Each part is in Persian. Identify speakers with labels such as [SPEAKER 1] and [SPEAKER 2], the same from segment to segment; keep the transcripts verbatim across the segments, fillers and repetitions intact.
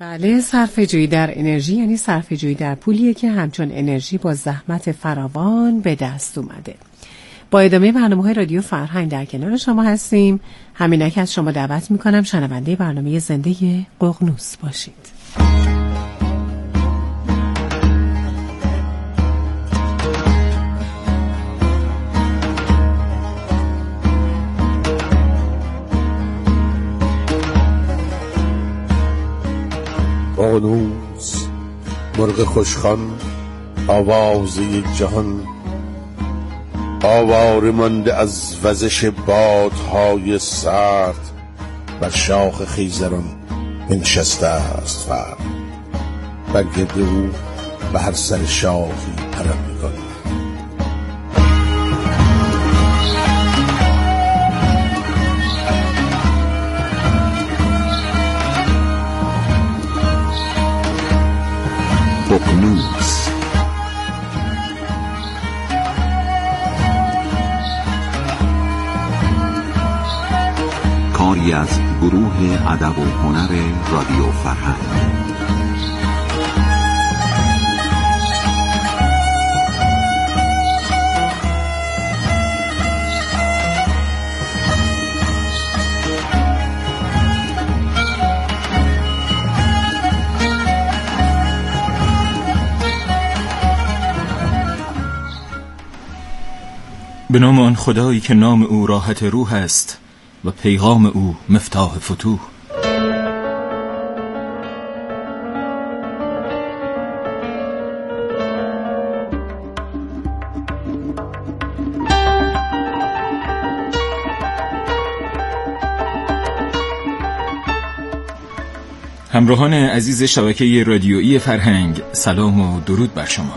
[SPEAKER 1] بله، صرفه‌جویی در انرژی یعنی صرفه‌جویی در پولیه که همچون انرژی با زحمت فراوان به دست اومده. با ادامه برنامه‌های رادیو فرهنگ در کنار شما هستیم. همینک از شما دعوت می‌کنم شنونده برنامه زنده ققنوس باشید.
[SPEAKER 2] ققنوس مرغ خوشخوان، آواز یک جهان، آواره مانده از وزش بادهای سرد، بر شاخ خیزران بنشسته است فرد، بر گرد او به هر سر شاخی پرندگان.
[SPEAKER 3] ققنوس کاری از گروه ادب و هنر رادیو فرهنگ.
[SPEAKER 4] به نام آن خدایی که نام او راحت روح است و پیغام او مفتاح فتوح. همراهان عزیز شبکه رادیویی فرهنگ، سلام و درود بر شما.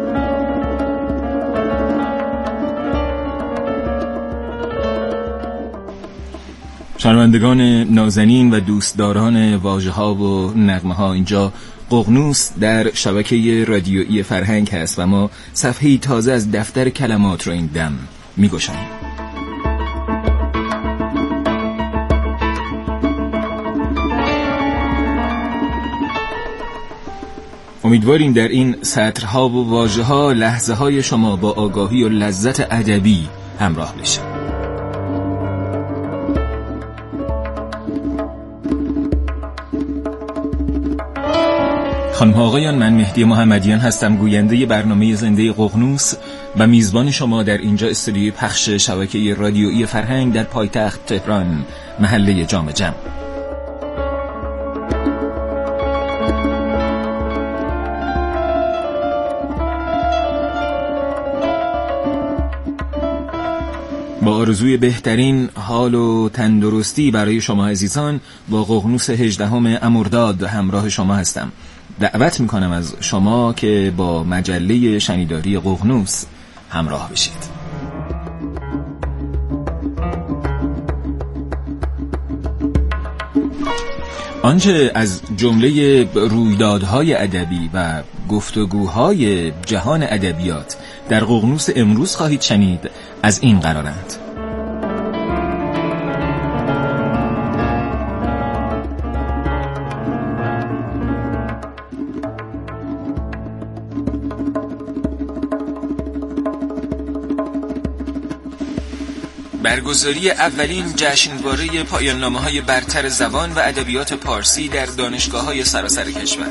[SPEAKER 4] شنوندگان نازنین و دوستداران واژه‌ها و نغمه‌ها، اینجا ققنوس در شبکه رادیویی فرهنگ هست و ما صفحه‌ای تازه از دفتر کلمات رو این دم می‌گشاییم. امیدواریم در این سطرها و واژه‌ها لحظه‌های شما با آگاهی و لذت ادبی همراه بشه. خانم ها آقایان، من مهدی محمدیان هستم، گوینده برنامه زنده ققنوس و میزبان شما در اینجا استودیوی پخش شبکه رادیویی فرهنگ در پایتخت تهران، محله جام جم. با آرزوی بهترین حال و تندرستی برای شما عزیزان، با ققنوس هجدهم امرداد همراه شما هستم. دعوت میکنم از شما که با مجله شنیداری ققنوس همراه بشید. آنچه از جمله رویدادهای ادبی و گفتگوهای جهان ادبیات در ققنوس امروز خواهید شنید از این قرارند: برگزاری اولین جشنواره پایان‌نامه‌های برتر زبان و ادبیات پارسی در دانشگاه‌های سراسر کشور.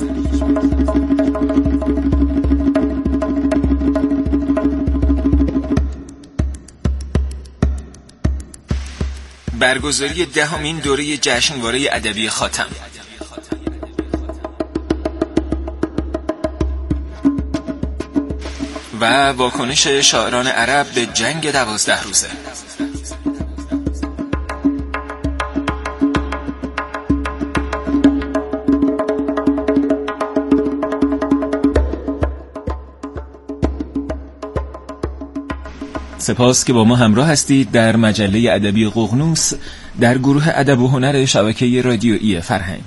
[SPEAKER 4] برگزاری دهمین دوره جشنواره ادبی خاتم. و واکنش شاعران عرب به جنگ دوازده روزه. سپاس که با ما همراه هستید در مجله ادبی ققنوس در گروه ادب و هنر شبکه رادیویی فرهنگ.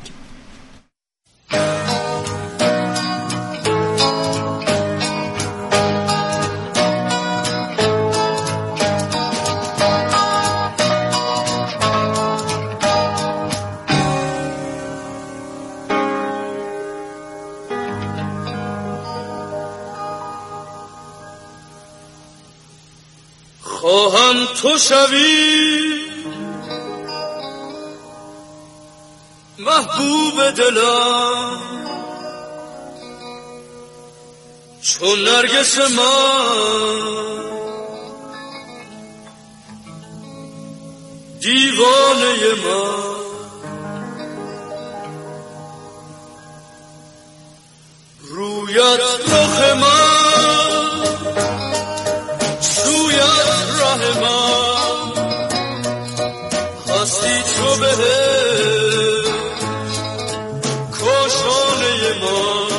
[SPEAKER 5] خواهم تو شوی محبوب دلم چون نرگس من دیوانه من رویت رخ من سویت ره من هستی تو بهشت کاشانه من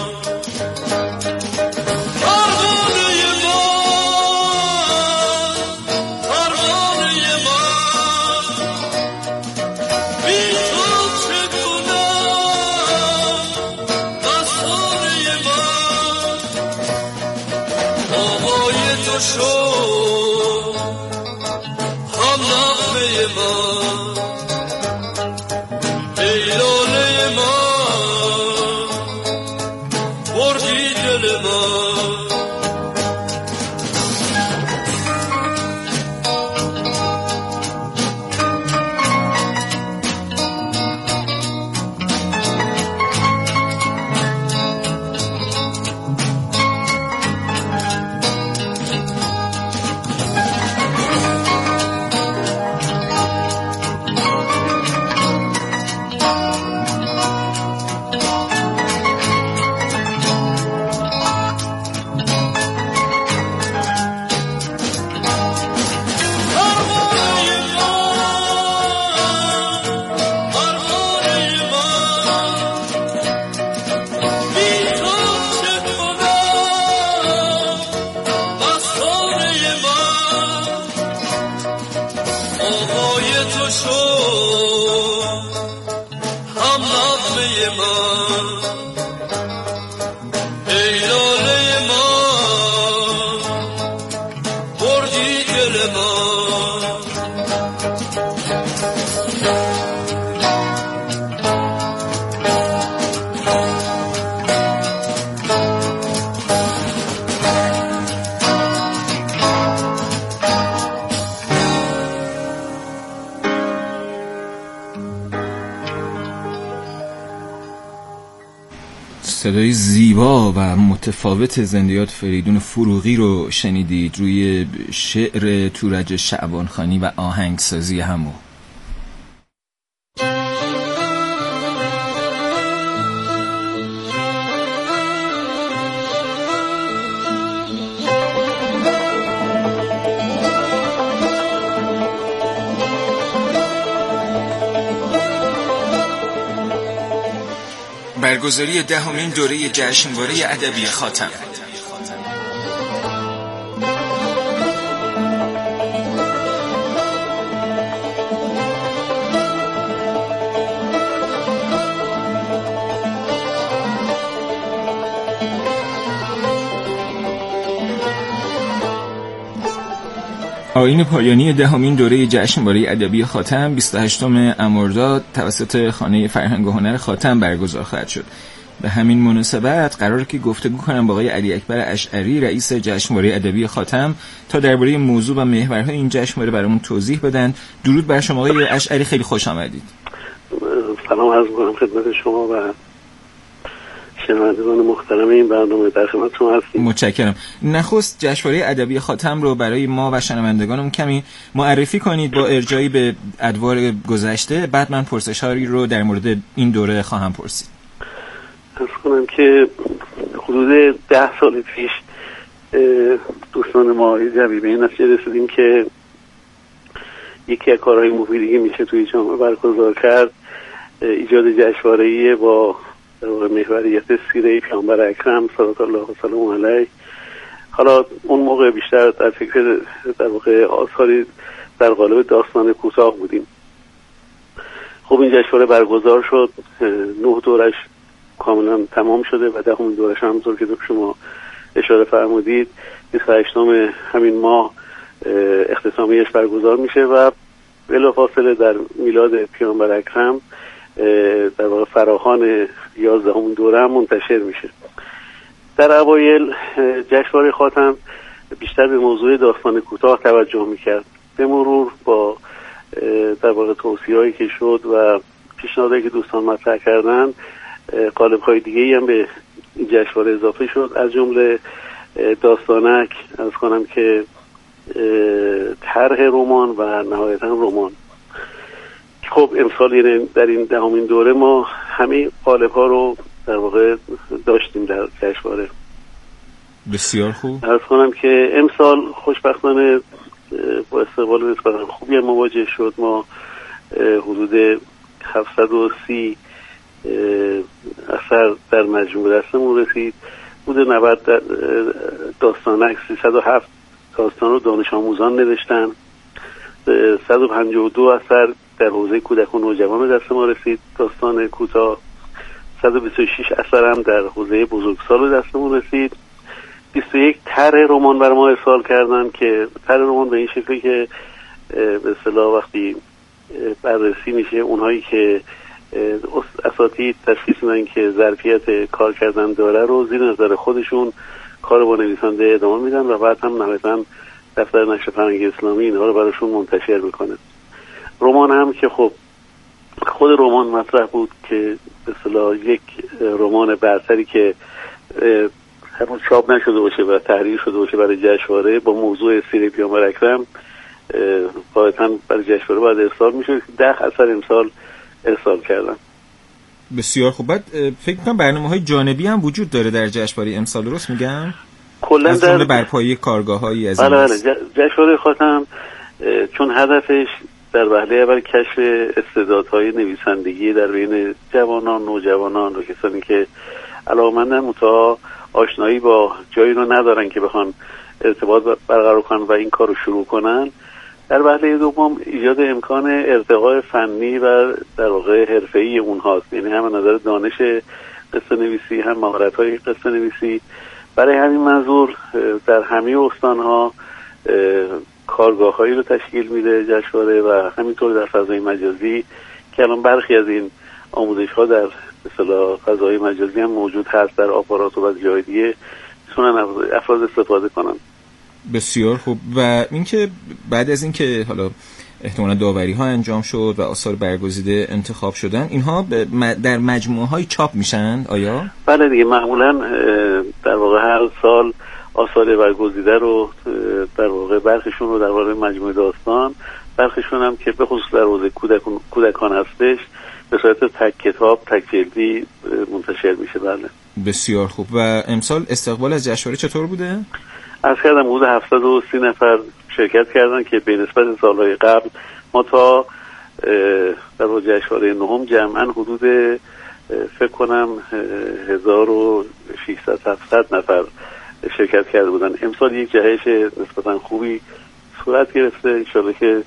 [SPEAKER 4] صدای زیبا و متفاوت زندیات فریدون فروغی رو شنیدید روی شعر تورج شعبانخانی و آهنگسازی همو. برگزاری دهمین دوره جشنواره ادبی خاتم. آیین پایانی دهمین دوره جشنواره ادبی خاتم بیست و هشتم مرداد توسط خانه فرهنگ و هنر خاتم برگزار خواهد شد. به همین مناسبت قراره که گفتگو کنم با آقای علی اکبر اشعری رئیس جشنواره ادبی خاتم تا درباره موضوع و محورهای این جشنواره برامون توضیح بدن. درود بر شما آقای اشعری، خیلی خوش آمدید.
[SPEAKER 6] سلام عرض می‌کنم خدمت شما و شنوندگان محترم این برنامه، در خدمت شما هستیم.
[SPEAKER 4] متشکرم. نخست جشنواره ادبی خاتم رو برای ما و شنوندگانم کمی معرفی کنید با ارجاعی به ادوار گذشته، بعد من پرسش‌هایی رو در مورد این دوره خواهم پرسید.
[SPEAKER 6] عرض کنم که حدود ده سال پیش دوستان ما جمعی به این نتیجه رسیدیم که یکی از کارهای مفیدی که میشه توی جامعه برگزار کرد ایجاد جشنواره‌ای با در واقع محوریت سیره پیامبر اکرم صلی الله علیه و آله. حالا اون موقع بیشتر در فکر در واقع آثاری در قالب داستان کوتاه بودیم. خب این جشنواره برگزار شد، نه دورش کاملا تمام شده و دهمین دورش هم همونطور که شما اشاره فرمودید بیست و هشتم همین ماه اختتامیش برگزار میشه و بلافاصله در میلاد پیامبر اکرم در واقع فراخوان یازدهمین دوره هم منتشر میشه. در اوایل جشنواره خاتم بیشتر به موضوع داستان کوتاه توجه میکرد به مرور با در واقع توصیه‌هایی که شد و پیشنهادهایی که دوستان مطرح کردن، قالب‌های دیگه‌ای هم به این جشنواره اضافه شد، از جمله داستانک، از کنم که طرح رمان و نهایتاً رمان. خب امسال یعنی در این دهمین دوره ما همه قالب‌ها رو در واقع داشتیم در جشنواره.
[SPEAKER 4] بسیار خوب.
[SPEAKER 6] عرض کنم که امسال خوشبختانه با استقبال نسبتاً خوبی مواجه شد. ما حدود هفتصد و سی اثر در مجموع دستمون رسید. حدود نود داستانک، سیصد و هفت داستان رو دانش آموزان نوشتن. صد و پنجاه و دو اثر در حوزه کودک و نوجوان به دست ما رسید، داستان کوتاه. صد و بیست و شش اثر هم در حوزه بزرگسال به دستمون رسید. بیست و یک طرح رمان برای ما ارسال کردن که طرح رمان به این شکلی که به اصطلاح وقتی بررسی میشه اونهایی که اساتید تشخیص میدن که ظرفیت کار کردن داره رو زیر نظر خودشون کار با نویسنده ادامه میدن و بعد هم نهایتاً دفتر نشر فرهنگ اسلامی اینها رو براشون منتشر میکنه. رمان هم که خب خود رمان مطرح بود که به اصطلاح یک رمان برتری که هنوز چاپ نشده باشه و تحریر شده باشه برای جشنواره با موضوع سیره پیامبر اکرم قاعدتاً برای جشنواره باید ارسال میشه. ده اثر امسال ارسال کردن.
[SPEAKER 4] بسیار خوب. بعد فکر کنم برنامه‌های جانبی هم وجود داره در جشنواره امسال، درست میگم؟
[SPEAKER 6] کلا
[SPEAKER 4] از جمله برپایی کارگاه‌هایی از این.
[SPEAKER 6] بله بله. جشنواره خاطم چون هدفش در وهله اول کشف استعدادهای نویسندگی در بین جوانان، نوجوانان و کسانی که علاقه‌مندن متا آشنایی با جایی رو ندارن که بخوان ارتباط برقرار کنن و این کار رو شروع کنن. در وهله دوم ایجاد امکان ارتقاء فنی و در واقع حرفه‌ای اونهاست، یعنی هم نظر دانش قصه نویسی هم مهارت‌های قصه نویسی. برای همین منظور در همه استان‌ها کارگاه‌هایی رو تشکیل میده جشنواره و همینطور در فضای مجازی که الان برخی از این آموزش‌ها در اصطلاح فضای مجازی هم موجود هست، در آپارات و جای دیگه میتونن افراد استفاده کنن.
[SPEAKER 4] بسیار خوب. و اینکه بعد از اینکه حالا احتمالاً داوری ها انجام شد و آثار برگزیده انتخاب شدن، اینها در مجموعه های چاپ میشن آیا؟
[SPEAKER 6] بله دیگه، معمولاً در واقع هر سال آثار برگزیده رو در واقع برخشون رو در واقع مجموعه داستان، برخشون هم که به خصوص در حوزه کودکان کودکان هستش به صورت تک کتاب تک جلدی منتشر میشه. بله.
[SPEAKER 4] بسیار خوب. و امسال استقبال از جشنواره چطور بوده؟
[SPEAKER 6] از کردم حدود هفتصد و سی نفر شرکت کردن که به نسبت سالهای قبل ما تا در جشنواره نهم جمعاً حدود فکر کنم هزار و ششصد هفتصد نفر شرکت کرده بودن. امسال یک جهش نسبتاً خوبی صورت گرفته، انشاءالله که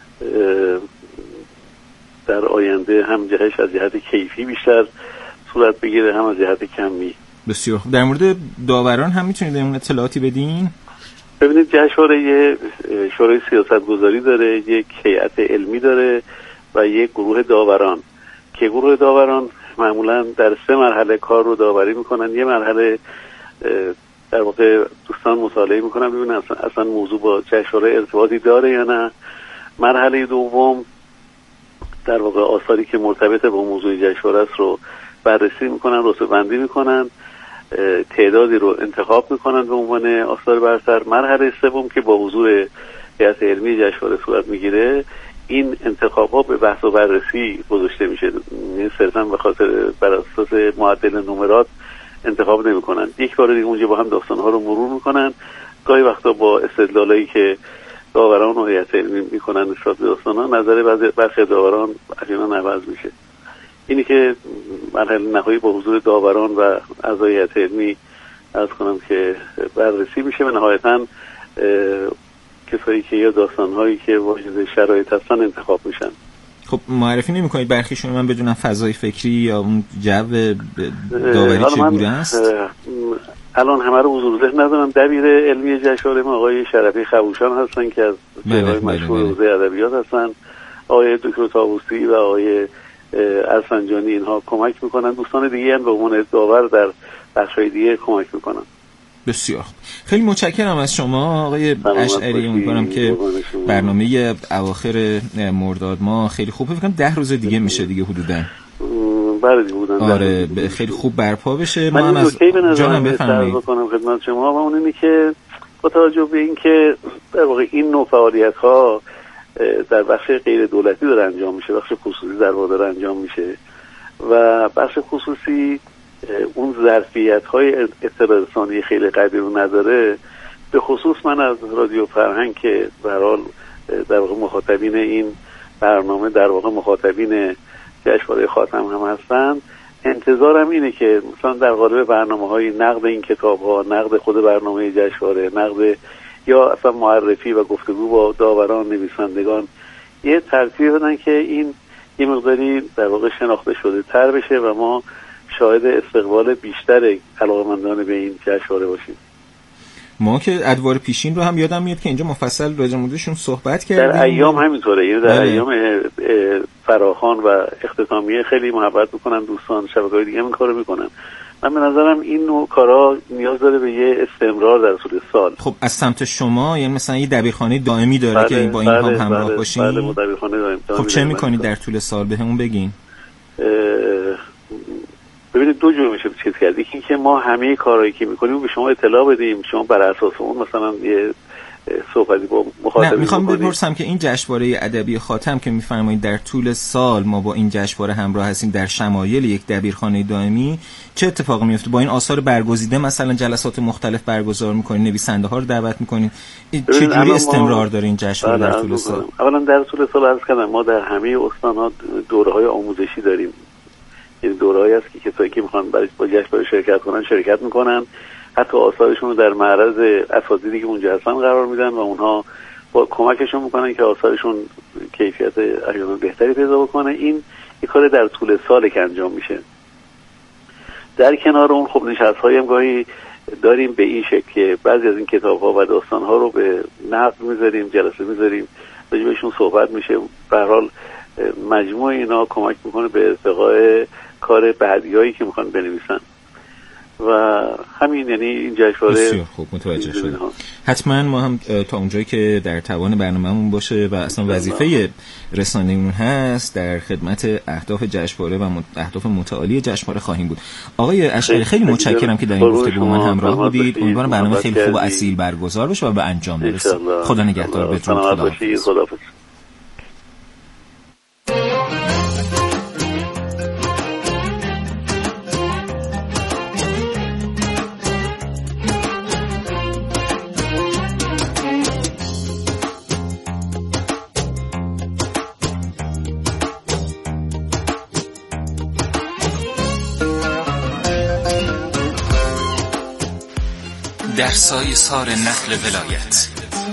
[SPEAKER 6] در آینده هم جهش از جهت کیفی بیشتر صورت بگیره هم از جهت کمی.
[SPEAKER 4] بسیار خوب. در مورد داوران هم میتونید اون اطلاعاتی بدین؟
[SPEAKER 6] ببینید جشنواره یه شورای سیاستگذاری داره، یک هیئت علمی داره و یک گروه داوران که گروه داوران معمولا در سه مرحله کار رو داوری میکنن. یه مرحله در واقع دوستان مطالعه میکنن ببینن اصلا, اصلا موضوع با جشنواره ارتباطی داره یا نه. مرحله دوم در واقع آثاری که مرتبط با موضوع جشنواره است رو بررسی میکنن، رتبه‌بندی میکنن، تعدادی رو انتخاب میکنن به عنوان آثار برتر. مرحله سوم که با حضور هیئت علمی جشنواره صورت میگیره، این انتخاب‌ها به بحث و بررسی گذاشته میشه، یعنی صرفاً به خاطر بر اساس معدل نمرات انتخاب نمیکنن. یک بار دیگه اونجا با هم داستان‌ها رو مرور میکنن، گاهی وقتا با استدلالایی که داوران و هیئت علمی میکنن نسبت به داستان‌ها نظر برخی داوران احیانا عوض میشه. اینی که مرحله نهایی با حضور داوران و اعضای هیئت علمی عرض کنم که بررسی میشه و نهایتاً کسایی که یا داستان‌هایی که واجد شرایط هستن انتخاب میشن.
[SPEAKER 4] خب معرفی نمی‌کنید برخیشون من بدونم فضای فکری یا اون جو داوری چگونه است؟
[SPEAKER 6] الان همه رو حضور ذهن ندارم. دبیر علمی جشنواره ما آقای شرفی خبوشان هستن که از جای مشهور حوزه ادبیات هستن، آقای دکتر طاووسی و آقای ارسنجانی اینها کمک میکنن. دوستان دیگه هم به عنوان داور در بخش‌های دیگه کمک میکنن.
[SPEAKER 4] بسیار خیلی متشکرم از شما آقای اشعری. امیدوارم که برنامه اواخر مرداد ما خیلی خوب، فکر کنم ده روز دیگه میشه دیگه حدوداً.
[SPEAKER 6] بله دیگه بودن.
[SPEAKER 4] آره خیلی خوب برپا بشه.
[SPEAKER 6] ما هم از جانم بفرمایید بکنم خدمت شما و اون اینه که با توجه به این که در واقع این نوع فعالیت‌ها در بخش غیر دولتی داره انجام میشه، بخش خصوصی در واقع داره انجام میشه و بخش خصوصی اون ظرفیت‌های اطلاع رسانی خیلی قوی رو نداره. به خصوص من از رادیو فرهنگ که به هر حال در واقع مخاطبین این برنامه در واقع مخاطبین جشنواره خاتم هم هستن، انتظارم اینه که مثلا در قالب برنامه‌های نقد این کتاب‌ها، نقد خود برنامه جشنواره، نقد یا اصلا معرفی و گفتگو با داوران، نویسندگان، یه ترتیب بدن که این یه مقداری در واقع شناخته شده تر بشه و ما شاهد استقبال بیشتر علاقه‌مندان به این جشنواره باشیم.
[SPEAKER 4] ما که ادوار پیشین رو هم یادم میاد که اینجا مفصل راجع موردشون صحبت کردیم.
[SPEAKER 6] در ایام همینطوره، یعنی در ایام فراخوان و اختتامیه خیلی محبت میکنن دوستان، شبکه‌های دیگه هم این کارو میکنن. من به نظرم این نوع کارا نیاز داره به یه استمرار در طول سال.
[SPEAKER 4] خب از سمت شما یعنی مثلا یه دبیرخانه دائمی داره بله، که با این
[SPEAKER 6] بله،
[SPEAKER 4] هم همراه
[SPEAKER 6] بله،
[SPEAKER 4] باشین؟
[SPEAKER 6] بله، دبیرخانه دائمی.
[SPEAKER 4] خب چه میکنید در طول سال بهمون بگین؟
[SPEAKER 6] ببینید دو جور میشه چیز کرد. یکی که ما همه کارهایی که میکنیم به شما اطلاع بدیم، شما بر اساس اون مثلا یه صحبتی با مخاطب.
[SPEAKER 4] نه میخوام بپرسم که این جشنواره ادبی خاتم که میفرمایید در طول سال ما با این جشنواره همراه هستیم، در شمایل یک دبیرخانه دائمی چه اتفاقی میفته؟ با این آثار برگزیده مثلا جلسات مختلف برگزار میکنین، نویسنده ها رو دعوت میکنین، چه جوری استمرار داره این جشنواره در طول سال؟
[SPEAKER 6] اولا در طول سال عرض کردم ما در همه استان‌ها دوره‌های آموزشی داریم. این دوره‌ای است که کسایی که میخوان برای با جشنواره شرکت کنن شرکت میکنن، حتی آثارشون رو در معرض اساتیدی که اونجا هستن قرار میدن و اونها با کمکشون میکنن که آثارشون کیفیت احیانا بهتری پیدا بکنه. این یک کار در طول سال که انجام میشه. در کنار اون خب نشست‌های هم گاهی داریم به این شکل که بعضی از این کتاب‌ها و داستان‌ها رو به نقد میذاریم، جلسه میذاریم، راجعشون صحبت میشه. به هر حال مجموع اینا کمک میکنه به ارتقاء کار بعدیایی که میخوان بنویسن و همین، یعنی این جشنواره.
[SPEAKER 4] بسیار خوب متوجه شدم. حتما ما هم تا اونجایی که در توان برنامه‌مون باشه و اصلا وظیفه رسانه‌مون هست در خدمت اهداف جشنواره و اهداف متعالی جشنواره خواهیم بود. آقای اشعری خیلی متشکرم که در این گفتگو با من همراه بودید. امیدوارم برنامه خیلی خوب و اصیل برگزار بشه و به انجام برسه. خدا نگهدار. بدرود. خدا. در سایه سار نخل ولایت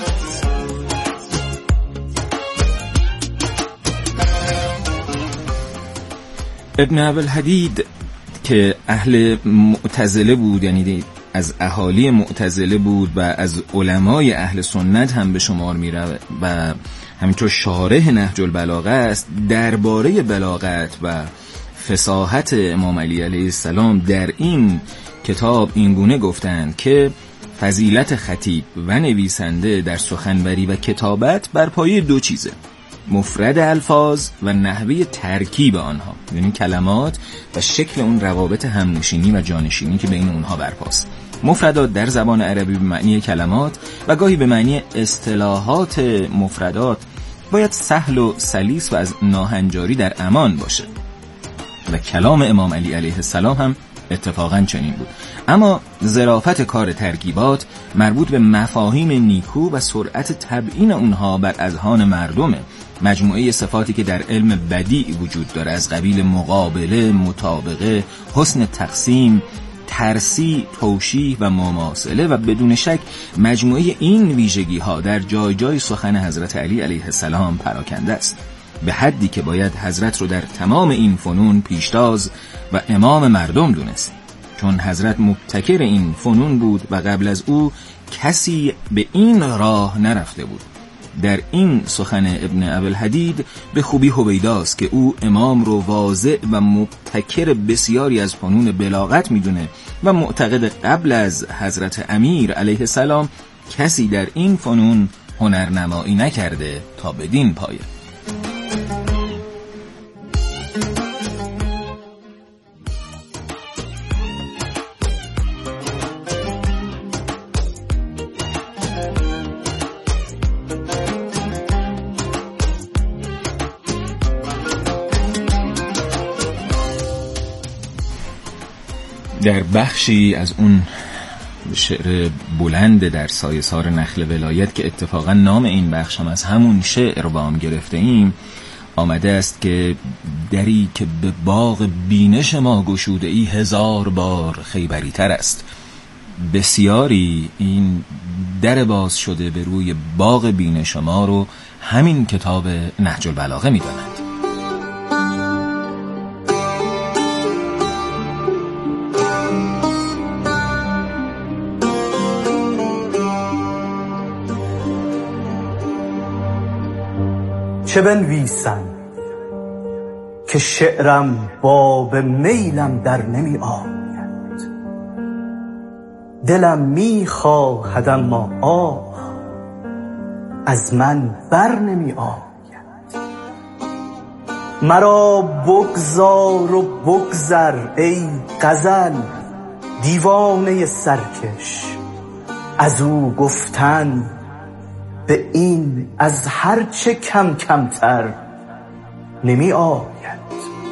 [SPEAKER 4] ابن ابوالحدید که اهل معتزله بود، یعنی از اهالی معتزله بود و از علمای اهل سنت هم به شمار می رود و همینطور شارح نهج البلاغه است، درباره بلاغت و فصاحت امام علی علیه السلام در این کتاب اینگونه گفتند که فضیلت خطیب و نویسنده در سخنوری و کتابت بر پایه دو چیزه: مفرد الفاظ و نحوه ترکیب آنها، یعنی کلمات و شکل اون روابط همنشینی و جانشینی که بین اونها برپاست. مفردات در زبان عربی به معنی کلمات و گاهی به معنی اصطلاحات مفردات باید سهل و سلیس و از ناهنجاری در امان باشه و کلام امام علی علیه السلام هم اتفاقاً چنین بود. اما ظرافت کار ترکیبات مربوط به مفاهیم نیکو و سرعت تبیین اونها بر اذهان مردمه، مجموعه صفاتی که در علم بدیع وجود داره، از قبیل مقابله، مطابقه، حسن تقسیم، ترسی، توشیح و مماثله و بدون شک مجموعه این ویژگی ها در جای جای سخن حضرت علی علیه السلام پراکنده است، به حدی که باید حضرت رو در تمام این فنون پیشتاز و امام مردم دونست، چون حضرت مبتکر این فنون بود و قبل از او کسی به این راه نرفته بود. در این سخن ابن ابوالحدید به خوبی هویداست که او امام رو واضع و مبتکر بسیاری از فنون بلاغت میدونه و معتقد قبل از حضرت امیر علیه السلام کسی در این فنون هنرنمایی نکرده تا بدین پایه. در بخشی از اون شعر بلند در سایه‌سار نخل ولایت که اتفاقا نام این بخش هم از همون شعر وام گرفته ایم، آمده است که دری که به باغ بینش ما گشوده ای هزار بار خیبری تر است. بسیاری این در باز شده به روی باغ بینش ما رو همین کتاب نهج البلاغه می دانند.
[SPEAKER 7] چه بنویسم که شعرم باب میلم در نمی آید، دلم می خواهد اما آه از من بر نمی آید. مرا بگذار و بگذر ای غزل دیوانه سرکش، از او گفتن به این از هر چه کم کمتر نمی آید.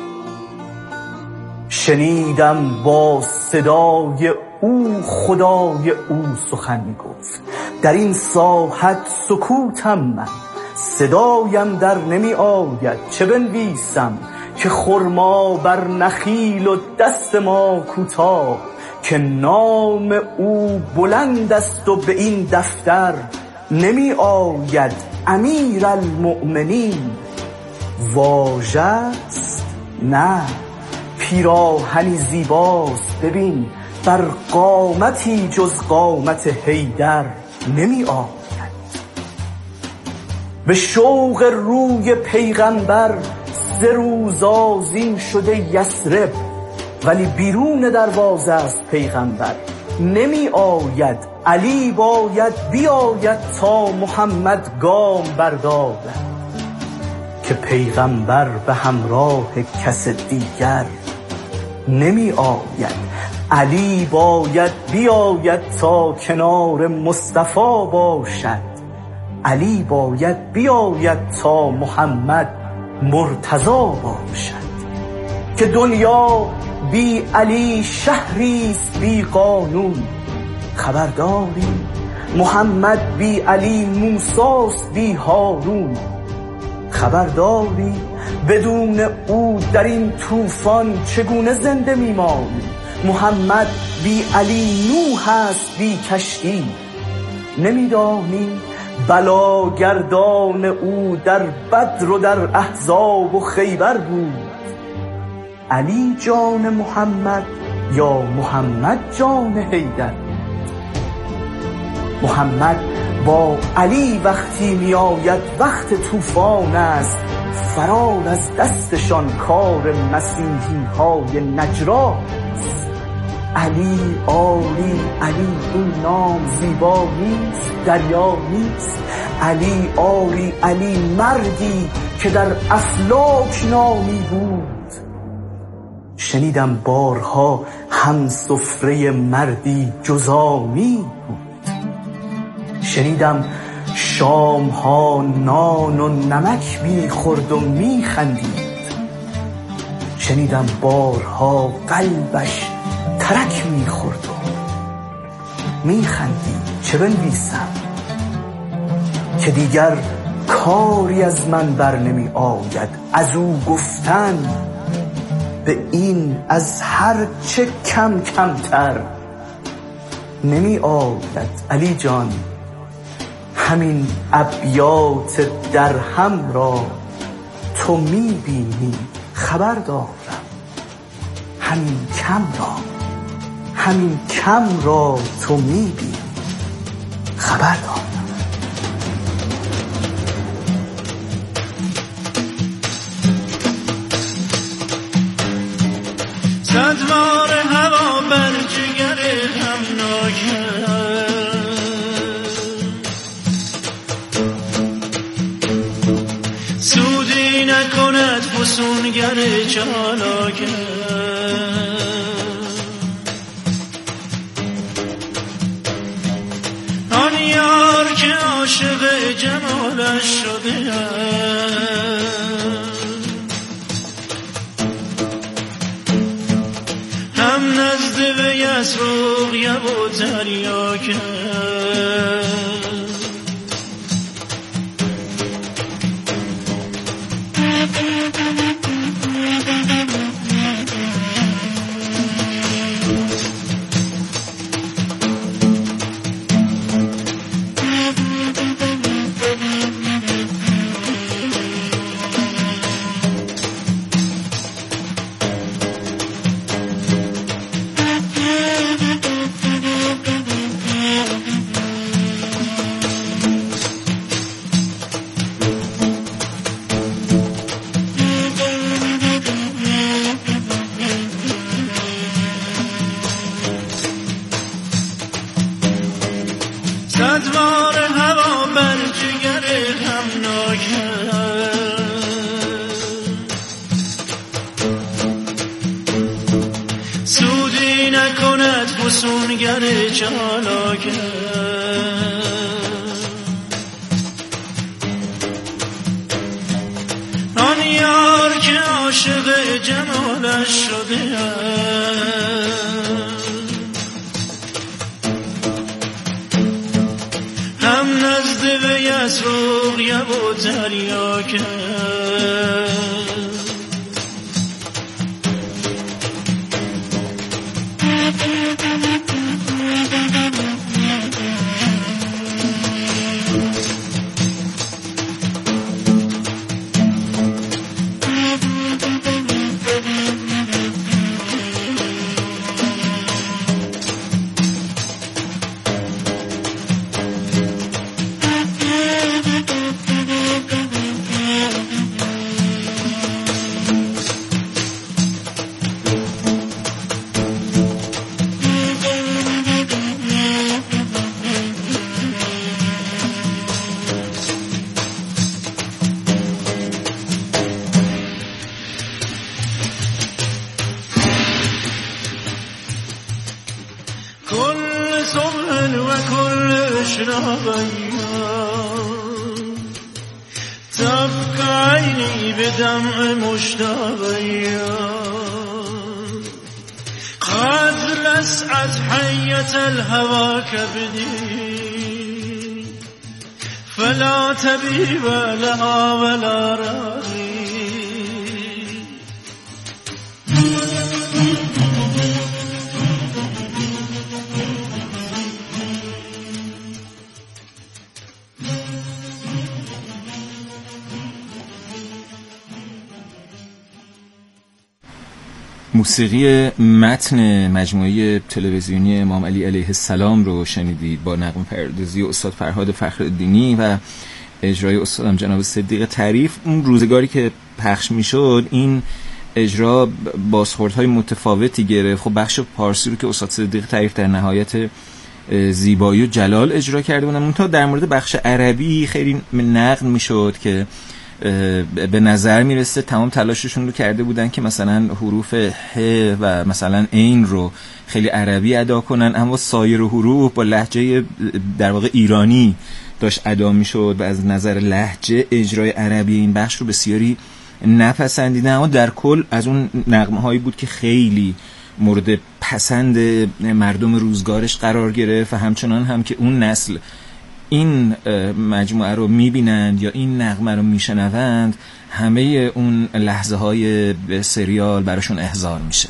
[SPEAKER 7] شنیدم با صدای او خدای او سخن می گفت، در این ساحت سکوتم من صدایم در نمی آید. چه بنویسم که خرما بر نخیل و دست ما کوتاه، که نام او بلند است و به این دفتر نمی آید. امیر المؤمنین واژه است نه پیراهنی زیباست، ببین بر قامتی جز قامت حیدر نمی آید. به شوق روی پیغمبر سه روز آذین شده یثرب، ولی بیرون دروازه است پیغمبر نمی آید. علی باید بیاید تا محمد گام بردارد، که پیغمبر به همراه کس دیگر نمی آید. علی باید بیاید تا کنار مصطفی باشد، علی باید بیاید تا محمد مرتضی باشد. که دنیا بی علی شهریست بی قانون، خبرداری محمد بی علی موسیست بی هارون. خبرداری بدون او در این طوفان چگونه زنده میمانی. محمد بی علی نوح است بی کشتی. نمیدانی بلاگردان او در بدر و در احزاب و خیبر بود. علی جان محمد یا محمد جان حیدر؟ محمد با علی وقتی می آید وقت طوفان است، فرار از دستشان کار مسیحی های نجران است. علی عالی، علی این نام زیبا نیست، دریا نیست. علی عالی، علی مردی که در افلاک نامی بود. شنیدم بارها هم سفره مردی جزامی بود. شنیدم شام ها نان و نمک می خورد و می خندید. شنیدم بارها قلبش ترک می خورد و می خندید. چه بنویسم که دیگر کاری از من بر نمی آید، از او گفتن به این از هر چه کم کمتر نمی آید. علی جان همین ابیات در هم را تو می بینی، خبر دارم همین کم را همین کم را تو می بینی، خبر دارم.
[SPEAKER 5] چند بار هوا بر جگر هم ناکرد، سودی نکند فسونگر چالاکت. آن یار که عاشق جمالش شده هم نزد وی از رقیه و تریاکت. صدوار هوا بر جگر هم ناکرد، سودی نکند فسونگر چالاکت. آن یار که عاشق جمالش شده هم نزد وی از رقیه و تریاکت. كل صبح وكل إشراق تبكى عيني بدمع مشتاق قد لسعت حية الهوى كبدي فلا طبيب لها ولا راقي.
[SPEAKER 4] موسیقی متن مجموعه تلویزیونی امام علی علیه السلام رو شنیدید با نغمه پردازی استاد فرهاد فخرالدینی و اجرای استادم جناب صدیق طریف. اون روزگاری که پخش میشد این اجرا بازخوردهای متفاوتی گرفت. خب بخش پارسی رو که استاد صدیق طریف در نهایت زیبایی و جلال اجرا کرده بودن، اون تا در مورد بخش عربی خیلی نقد میشد که به نظر میرسه تمام تلاششون رو کرده بودن که مثلا حروف ه و مثلا عین رو خیلی عربی ادا کنن، اما سایر حروف با لهجه در واقع ایرانی داشت ادا میشد و از نظر لهجه اجرای عربی این بخش رو بسیاری نپسندیدن. اما در کل از اون نغمه هایی بود که خیلی مورد پسند مردم روزگارش قرار گرفت و همچنان هم که اون نسل این مجموعه رو میبینند یا این نغمه رو میشنوند، همه اون لحظه های سریال براشون احضار میشه.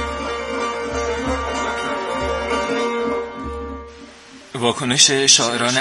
[SPEAKER 4] واکنش شاعران